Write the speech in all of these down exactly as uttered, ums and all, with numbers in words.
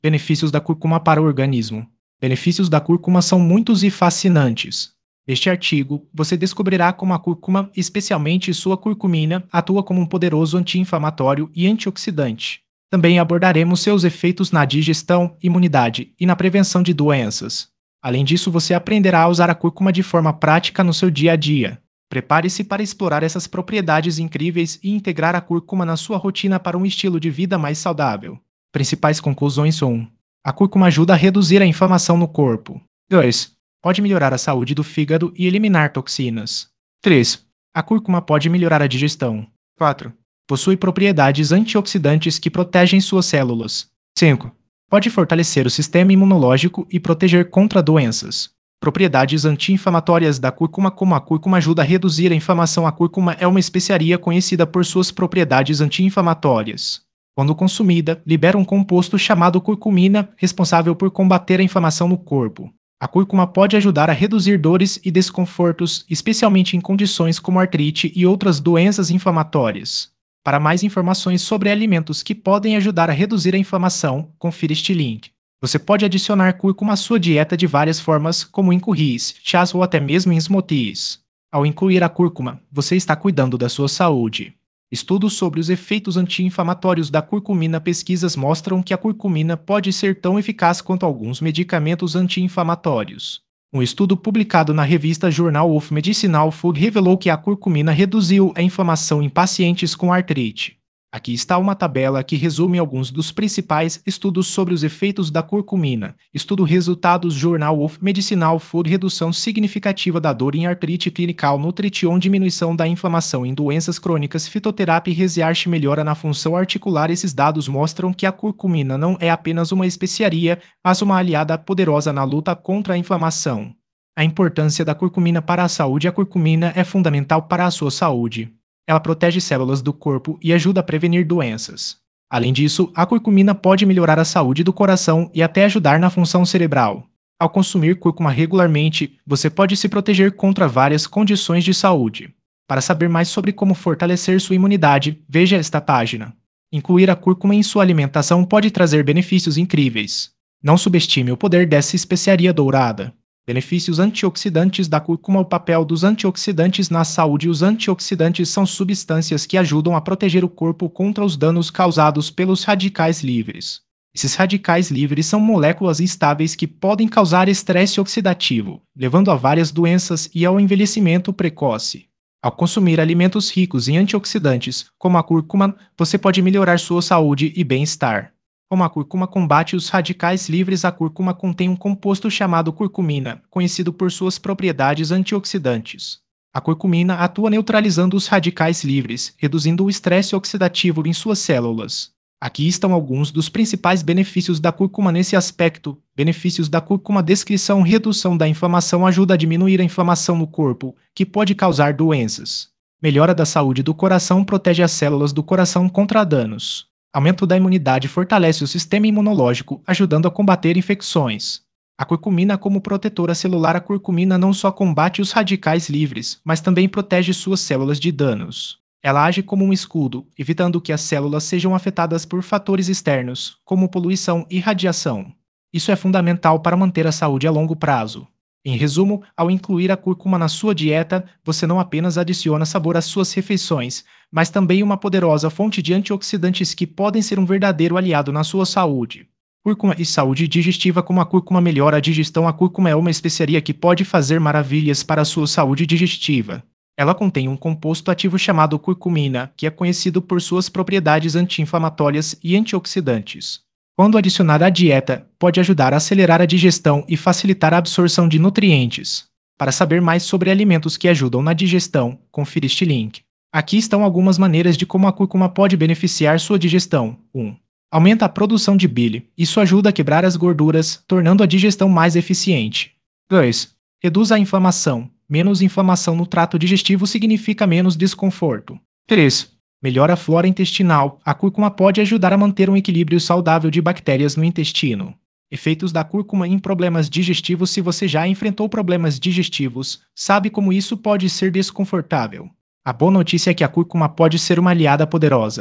Benefícios da cúrcuma para o organismo. Benefícios da cúrcuma são muitos e fascinantes. Neste artigo, você descobrirá como a cúrcuma, especialmente sua curcumina, atua como um poderoso anti-inflamatório e antioxidante. Também abordaremos seus efeitos na digestão, imunidade e na prevenção de doenças. Além disso, você aprenderá a usar a cúrcuma de forma prática no seu dia a dia. Prepare-se para explorar essas propriedades incríveis e integrar a cúrcuma na sua rotina para um estilo de vida mais saudável. Principais conclusões: um. A cúrcuma ajuda a reduzir a inflamação no corpo. dois. Pode melhorar a saúde do fígado e eliminar toxinas. três. A cúrcuma pode melhorar a digestão. quatro. Possui propriedades antioxidantes que protegem suas células. cinco. Pode fortalecer o sistema imunológico e proteger contra doenças. Propriedades anti-inflamatórias da cúrcuma. Como a cúrcuma ajuda a reduzir a inflamação, a cúrcuma é uma especiaria conhecida por suas propriedades anti-inflamatórias. Quando consumida, libera um composto chamado curcumina, responsável por combater a inflamação no corpo. A cúrcuma pode ajudar a reduzir dores e desconfortos, especialmente em condições como artrite e outras doenças inflamatórias. Para mais informações sobre alimentos que podem ajudar a reduzir a inflamação, confira este link. Você pode adicionar cúrcuma à sua dieta de várias formas, como em curris, chás ou até mesmo em smoothies. Ao incluir a cúrcuma, você está cuidando da sua saúde. Estudos sobre os efeitos anti-inflamatórios da curcumina. Pesquisas mostram que a curcumina pode ser tão eficaz quanto alguns medicamentos anti-inflamatórios. Um estudo publicado na revista Journal of Medicinal Food revelou que a curcumina reduziu a inflamação em pacientes com artrite. Aqui está uma tabela que resume alguns dos principais estudos sobre os efeitos da curcumina. Estudo resultados Journal of Medicinal Food: redução significativa da dor em artrite clinical, nutrition, diminuição da inflamação em doenças crônicas, fitoterapia e research, melhora na função articular. Esses dados mostram que a curcumina não é apenas uma especiaria, mas uma aliada poderosa na luta contra a inflamação. A importância da curcumina para a saúde. A curcumina é fundamental para a sua saúde. Ela protege células do corpo e ajuda a prevenir doenças. Além disso, a curcumina pode melhorar a saúde do coração e até ajudar na função cerebral. Ao consumir cúrcuma regularmente, você pode se proteger contra várias condições de saúde. Para saber mais sobre como fortalecer sua imunidade, veja esta página. Incluir a cúrcuma em sua alimentação pode trazer benefícios incríveis. Não subestime o poder dessa especiaria dourada. Benefícios antioxidantes da cúrcuma. O papel dos antioxidantes na saúde. Os antioxidantes são substâncias que ajudam a proteger o corpo contra os danos causados pelos radicais livres. Esses radicais livres são moléculas instáveis que podem causar estresse oxidativo, levando a várias doenças e ao envelhecimento precoce. Ao consumir alimentos ricos em antioxidantes, como a cúrcuma, você pode melhorar sua saúde e bem-estar. Como a cúrcuma combate os radicais livres. A cúrcuma contém um composto chamado curcumina, conhecido por suas propriedades antioxidantes. A curcumina atua neutralizando os radicais livres, reduzindo o estresse oxidativo em suas células. Aqui estão alguns dos principais benefícios da cúrcuma nesse aspecto. Benefícios da cúrcuma. Descrição: redução da inflamação, ajuda a diminuir a inflamação no corpo, que pode causar doenças. Melhora da saúde do coração, protege as células do coração contra danos. Aumento da imunidade, fortalece o sistema imunológico, ajudando a combater infecções. A curcumina como protetora celular. A curcumina não só combate os radicais livres, mas também protege suas células de danos. Ela age como um escudo, evitando que as células sejam afetadas por fatores externos, como poluição e radiação. Isso é fundamental para manter a saúde a longo prazo. Em resumo, ao incluir a cúrcuma na sua dieta, você não apenas adiciona sabor às suas refeições, mas também uma poderosa fonte de antioxidantes que podem ser um verdadeiro aliado na sua saúde. Cúrcuma e saúde digestiva. Como a cúrcuma melhora a digestão. A cúrcuma é uma especiaria que pode fazer maravilhas para a sua saúde digestiva. Ela contém um composto ativo chamado curcumina, que é conhecido por suas propriedades anti-inflamatórias e antioxidantes. Quando adicionada à dieta, pode ajudar a acelerar a digestão e facilitar a absorção de nutrientes. Para saber mais sobre alimentos que ajudam na digestão, confira este link. Aqui estão algumas maneiras de como a cúrcuma pode beneficiar sua digestão. um. Aumenta a produção de bile. Isso ajuda a quebrar as gorduras, tornando a digestão mais eficiente. dois. Reduz a inflamação. Menos inflamação no trato digestivo significa menos desconforto. três. Melhora a flora intestinal. A cúrcuma pode ajudar a manter um equilíbrio saudável de bactérias no intestino. Efeitos da cúrcuma em problemas digestivos. Se você já enfrentou problemas digestivos, sabe como isso pode ser desconfortável. A boa notícia é que a cúrcuma pode ser uma aliada poderosa.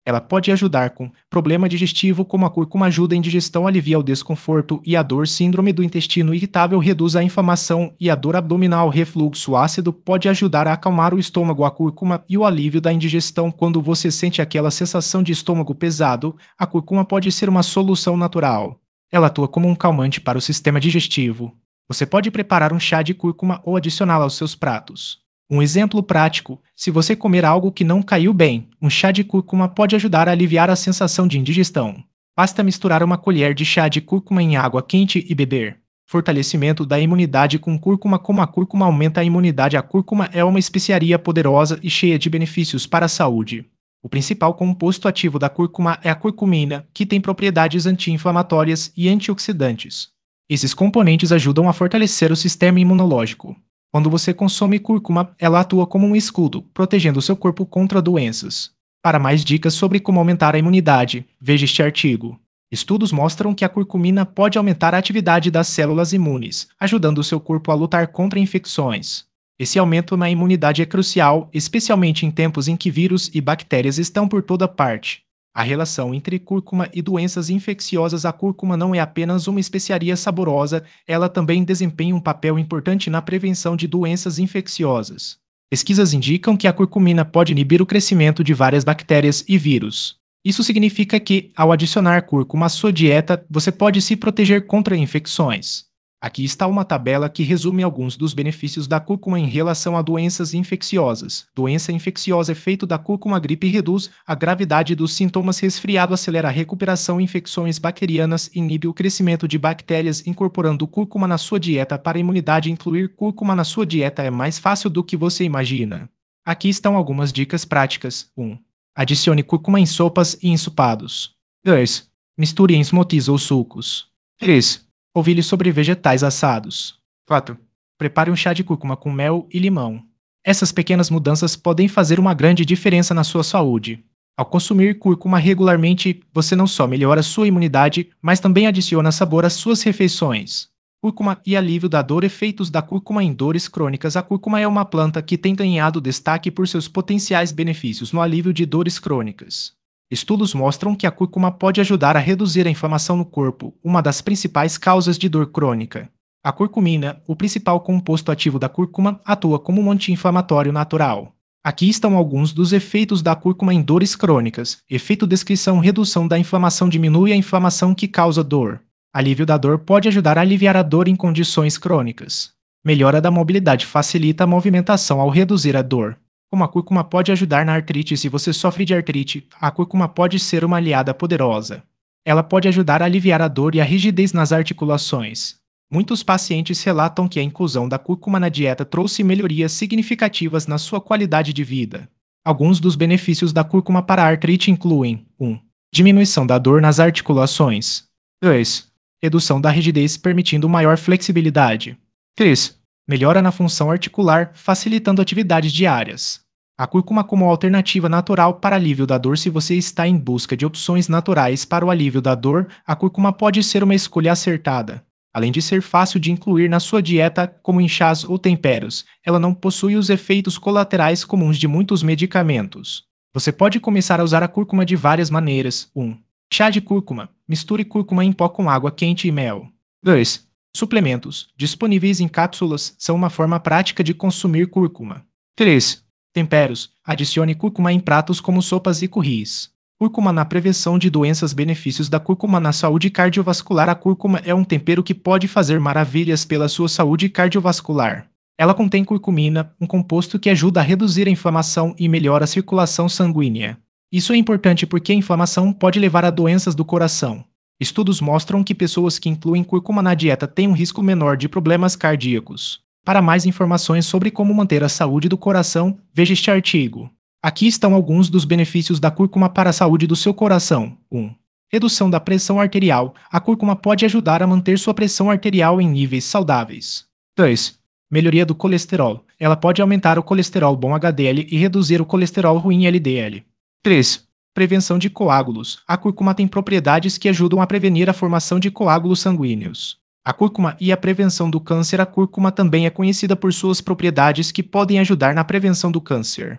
Ela pode ajudar com problema digestivo, como a cúrcuma ajuda em digestão, alivia o desconforto e a dor, síndrome do intestino irritável, reduz a inflamação e a dor abdominal, refluxo ácido, pode ajudar a acalmar o estômago, a cúrcuma e o alívio da indigestão. Quando você sente aquela sensação de estômago pesado, a cúrcuma pode ser uma solução natural. Ela atua como um calmante para o sistema digestivo. Você pode preparar um chá de cúrcuma ou adicioná-la aos seus pratos. Um exemplo prático: se você comer algo que não caiu bem, um chá de cúrcuma pode ajudar a aliviar a sensação de indigestão. Basta misturar uma colher de chá de cúrcuma em água quente e beber. Fortalecimento da imunidade com cúrcuma. Como a cúrcuma aumenta a imunidade? A cúrcuma é uma especiaria poderosa e cheia de benefícios para a saúde. O principal composto ativo da cúrcuma é a curcumina, que tem propriedades anti-inflamatórias e antioxidantes. Esses componentes ajudam a fortalecer o sistema imunológico. Quando você consome cúrcuma, ela atua como um escudo, protegendo seu corpo contra doenças. Para mais dicas sobre como aumentar a imunidade, veja este artigo. Estudos mostram que a curcumina pode aumentar a atividade das células imunes, ajudando o seu corpo a lutar contra infecções. Esse aumento na imunidade é crucial, especialmente em tempos em que vírus e bactérias estão por toda parte. A relação entre cúrcuma e doenças infecciosas. A cúrcuma não é apenas uma especiaria saborosa, ela também desempenha um papel importante na prevenção de doenças infecciosas. Pesquisas indicam que a curcumina pode inibir o crescimento de várias bactérias e vírus. Isso significa que, ao adicionar cúrcuma à sua dieta, você pode se proteger contra infecções. Aqui está uma tabela que resume alguns dos benefícios da cúrcuma em relação a doenças infecciosas. Doença infecciosa: efeito da cúrcuma: gripe reduz a gravidade dos sintomas, resfriado acelera a recuperação, infecções bacterianas inibe o crescimento de bactérias. Incorporando cúrcuma na sua dieta para imunidade. Incluir cúrcuma na sua dieta é mais fácil do que você imagina. Aqui estão algumas dicas práticas. um. Adicione cúrcuma em sopas e ensopados. dois. Misture em smoothies ou sucos. três. Polvilhe sobre vegetais assados. quatro. Prepare um chá de cúrcuma com mel e limão. Essas pequenas mudanças podem fazer uma grande diferença na sua saúde. Ao consumir cúrcuma regularmente, você não só melhora sua imunidade, mas também adiciona sabor às suas refeições. Cúrcuma e alívio da dor. Efeitos da cúrcuma em dores crônicas. A cúrcuma é uma planta que tem ganhado destaque por seus potenciais benefícios no alívio de dores crônicas. Estudos mostram que a cúrcuma pode ajudar a reduzir a inflamação no corpo, uma das principais causas de dor crônica. A curcumina, o principal composto ativo da cúrcuma, atua como um anti-inflamatório natural. Aqui estão alguns dos efeitos da cúrcuma em dores crônicas. Efeito: descrição: redução da inflamação, diminui a inflamação que causa dor. Alívio da dor: pode ajudar a aliviar a dor em condições crônicas. Melhora da mobilidade: facilita a movimentação ao reduzir a dor. Como a cúrcuma pode ajudar na artrite? Se você sofre de artrite, a cúrcuma pode ser uma aliada poderosa. Ela pode ajudar a aliviar a dor e a rigidez nas articulações. Muitos pacientes relatam que a inclusão da cúrcuma na dieta trouxe melhorias significativas na sua qualidade de vida. Alguns dos benefícios da cúrcuma para a artrite incluem: um. Diminuição da dor nas articulações. dois. Redução da rigidez, permitindo maior flexibilidade. três. Melhora na função articular, facilitando atividades diárias. A cúrcuma como alternativa natural para alívio da dor. Se você está em busca de opções naturais para o alívio da dor, a cúrcuma pode ser uma escolha acertada. Além de ser fácil de incluir na sua dieta, como em chás ou temperos, ela não possui os efeitos colaterais comuns de muitos medicamentos. Você pode começar a usar a cúrcuma de várias maneiras. um. Chá de cúrcuma. Misture cúrcuma em pó com água quente e mel. dois. Suplementos, disponíveis em cápsulas, são uma forma prática de consumir cúrcuma. três. Temperos. Adicione cúrcuma em pratos como sopas e curris. Cúrcuma na prevenção de doenças. Benefícios da cúrcuma na saúde cardiovascular. A cúrcuma é um tempero que pode fazer maravilhas pela sua saúde cardiovascular. Ela contém curcumina, um composto que ajuda a reduzir a inflamação e melhora a circulação sanguínea. Isso é importante porque a inflamação pode levar a doenças do coração. Estudos mostram que pessoas que incluem cúrcuma na dieta têm um risco menor de problemas cardíacos. Para mais informações sobre como manter a saúde do coração, veja este artigo. Aqui estão alguns dos benefícios da cúrcuma para a saúde do seu coração. um. Redução da pressão arterial. A cúrcuma pode ajudar a manter sua pressão arterial em níveis saudáveis. dois. Melhoria do colesterol. Ela pode aumentar o colesterol bom H D L e reduzir o colesterol ruim L D L. três. Prevenção de coágulos. A cúrcuma tem propriedades que ajudam a prevenir a formação de coágulos sanguíneos. A cúrcuma e a prevenção do câncer. A cúrcuma também é conhecida por suas propriedades que podem ajudar na prevenção do câncer.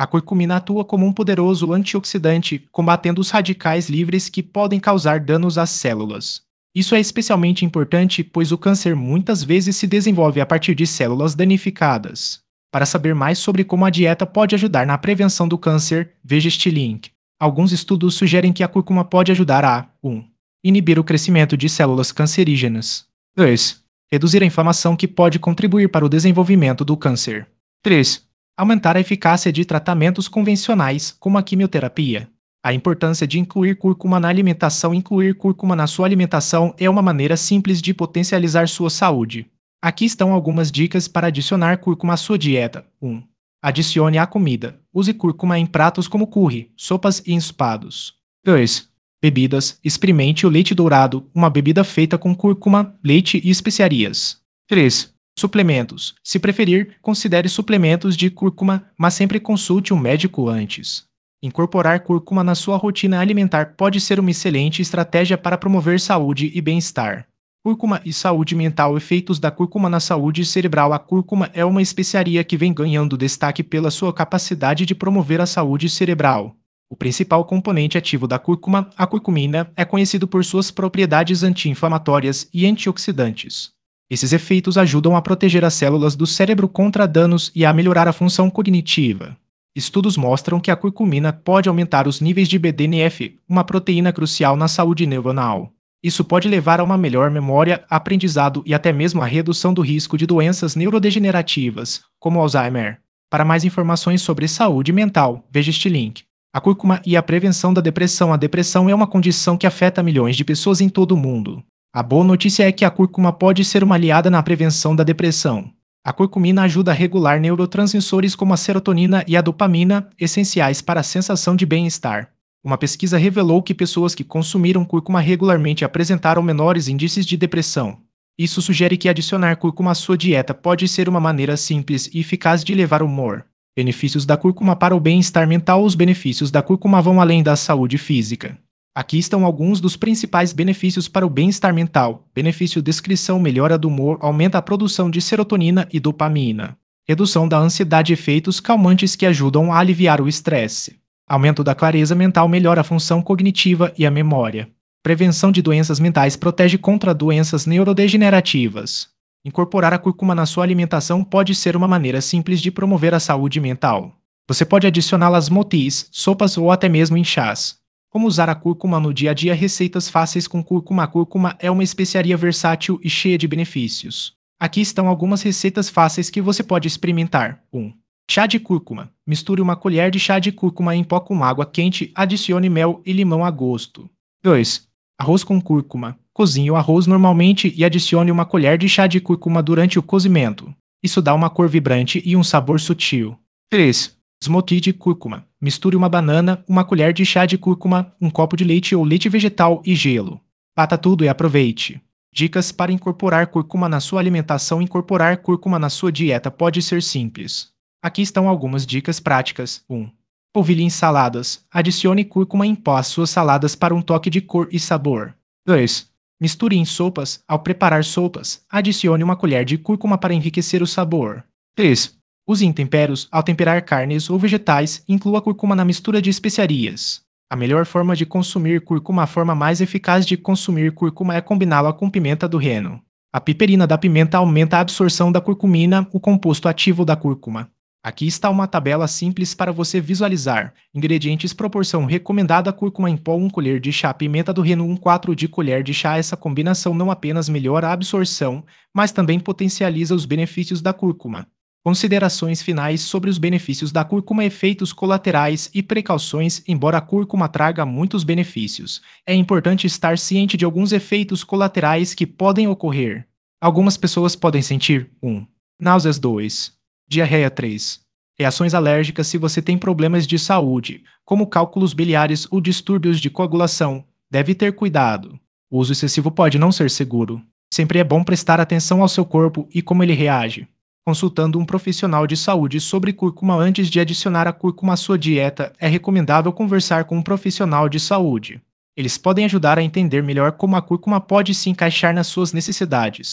A curcumina atua como um poderoso antioxidante, combatendo os radicais livres que podem causar danos às células. Isso é especialmente importante pois o câncer muitas vezes se desenvolve a partir de células danificadas. Para saber mais sobre como a dieta pode ajudar na prevenção do câncer, veja este link. Alguns estudos sugerem que a cúrcuma pode ajudar a um inibir o crescimento de células cancerígenas. dois Reduzir a inflamação que pode contribuir para o desenvolvimento do câncer. três Aumentar a eficácia de tratamentos convencionais, como a quimioterapia. A importância de incluir cúrcuma na alimentação. Incluir cúrcuma na sua alimentação é uma maneira simples de potencializar sua saúde. Aqui estão algumas dicas para adicionar cúrcuma à sua dieta. um Adicione à comida. Use cúrcuma em pratos como curry, sopas e ensopados. dois Bebidas. Experimente o leite dourado, uma bebida feita com cúrcuma, leite e especiarias. três Suplementos. Se preferir, considere suplementos de cúrcuma, mas sempre consulte um médico antes. Incorporar cúrcuma na sua rotina alimentar pode ser uma excelente estratégia para promover saúde e bem-estar. Cúrcuma e saúde mental. Efeitos da cúrcuma na saúde cerebral. A cúrcuma é uma especiaria que vem ganhando destaque pela sua capacidade de promover a saúde cerebral. O principal componente ativo da cúrcuma, a curcumina, é conhecido por suas propriedades anti-inflamatórias e antioxidantes. Esses efeitos ajudam a proteger as células do cérebro contra danos e a melhorar a função cognitiva. Estudos mostram que a curcumina pode aumentar os níveis de B D N F, uma proteína crucial na saúde neuronal. Isso pode levar a uma melhor memória, aprendizado e até mesmo a redução do risco de doenças neurodegenerativas, como Alzheimer. Para mais informações sobre saúde mental, veja este link. A cúrcuma e a prevenção da depressão. A depressão é uma condição que afeta milhões de pessoas em todo o mundo. A boa notícia é que a cúrcuma pode ser uma aliada na prevenção da depressão. A curcumina ajuda a regular neurotransmissores como a serotonina e a dopamina, essenciais para a sensação de bem-estar. Uma pesquisa revelou que pessoas que consumiram cúrcuma regularmente apresentaram menores índices de depressão. Isso sugere que adicionar cúrcuma à sua dieta pode ser uma maneira simples e eficaz de elevar o humor. Benefícios da cúrcuma para o bem-estar mental. Os benefícios da cúrcuma vão além da saúde física. Aqui estão alguns dos principais benefícios para o bem-estar mental. Benefício: descrição, melhora do humor, aumenta a produção de serotonina e dopamina. Redução da ansiedade, efeitos calmantes que ajudam a aliviar o estresse. Aumento da clareza mental, melhora a função cognitiva e a memória. Prevenção de doenças mentais, protege contra doenças neurodegenerativas. Incorporar a cúrcuma na sua alimentação pode ser uma maneira simples de promover a saúde mental. Você pode adicioná-la às smoothies, sopas ou até mesmo em chás. Como usar a cúrcuma no dia a dia? Receitas fáceis com cúrcuma. A cúrcuma é uma especiaria versátil e cheia de benefícios. Aqui estão algumas receitas fáceis que você pode experimentar. um Chá de cúrcuma. Misture uma colher de chá de cúrcuma em pó com água quente, adicione mel e limão a gosto. dois Arroz com cúrcuma. Cozinhe o arroz normalmente e adicione uma colher de chá de cúrcuma durante o cozimento. Isso dá uma cor vibrante e um sabor sutil. três Smoothie de cúrcuma. Misture uma banana, uma colher de chá de cúrcuma, um copo de leite ou leite vegetal e gelo. Bata tudo e aproveite. Dicas para incorporar cúrcuma na sua alimentação. Incorporar cúrcuma na sua dieta pode ser simples. Aqui estão algumas dicas práticas. um Polvilhe em saladas. Adicione cúrcuma em pó às suas saladas para um toque de cor e sabor. dois Misture em sopas. Ao preparar sopas, adicione uma colher de cúrcuma para enriquecer o sabor. três Use em temperos. Ao temperar carnes ou vegetais, inclua cúrcuma na mistura de especiarias. A melhor forma de consumir cúrcuma. A forma mais eficaz de consumir cúrcuma é combiná-la com pimenta do reino. A piperina da pimenta aumenta a absorção da curcumina, o composto ativo da cúrcuma. Aqui está uma tabela simples para você visualizar. Ingredientes: proporção recomendada: cúrcuma em pó uma colher de chá, pimenta do reino um quarto de colher de chá. Essa combinação não apenas melhora a absorção, mas também potencializa os benefícios da cúrcuma. Considerações finais sobre os benefícios da cúrcuma: efeitos colaterais e precauções. Embora a cúrcuma traga muitos benefícios, é importante estar ciente de alguns efeitos colaterais que podem ocorrer. Algumas pessoas podem sentir um náuseas. dois Diarreia. três Reações alérgicas. Se você tem problemas de saúde, como cálculos biliares ou distúrbios de coagulação, deve ter cuidado. O uso excessivo pode não ser seguro. Sempre é bom prestar atenção ao seu corpo e como ele reage. Consultando um profissional de saúde sobre cúrcuma antes de adicionar a cúrcuma à sua dieta, é recomendável conversar com um profissional de saúde. Eles podem ajudar a entender melhor como a cúrcuma pode se encaixar nas suas necessidades.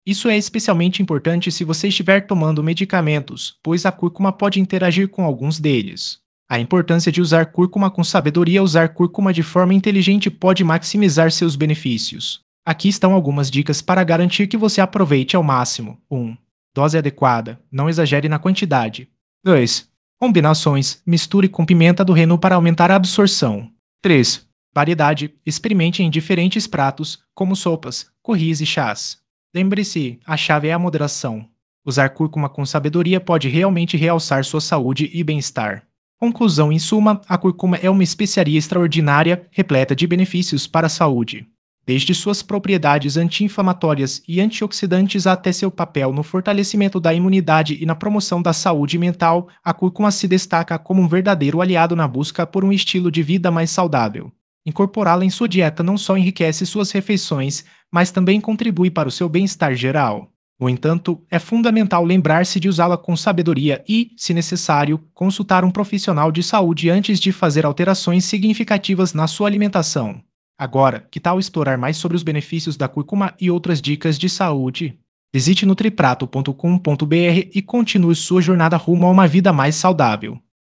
Isso é especialmente importante se você estiver tomando medicamentos, pois a cúrcuma pode interagir com alguns deles. A importância de usar cúrcuma com sabedoria. Usar cúrcuma de forma inteligente pode maximizar seus benefícios. Aqui estão algumas dicas para garantir que você aproveite ao máximo. um. Dose adequada. Não exagere na quantidade. dois. Combinações. Misture com pimenta do reino para aumentar a absorção. três. Variedade. Experimente em diferentes pratos, como sopas, curris e chás. Lembre-se, a chave é a moderação. Usar cúrcuma com sabedoria pode realmente realçar sua saúde e bem-estar. Conclusão: em suma, a cúrcuma é uma especiaria extraordinária, repleta de benefícios para a saúde. Desde suas propriedades anti-inflamatórias e antioxidantes até seu papel no fortalecimento da imunidade e na promoção da saúde mental, a cúrcuma se destaca como um verdadeiro aliado na busca por um estilo de vida mais saudável. Incorporá-la em sua dieta não só enriquece suas refeições, mas também contribui para o seu bem-estar geral. No entanto, é fundamental lembrar-se de usá-la com sabedoria e, se necessário, consultar um profissional de saúde antes de fazer alterações significativas na sua alimentação. Agora, que tal explorar mais sobre os benefícios da cúrcuma e outras dicas de saúde? Visite nutriprato ponto com ponto br e continue sua jornada rumo a uma vida mais saudável.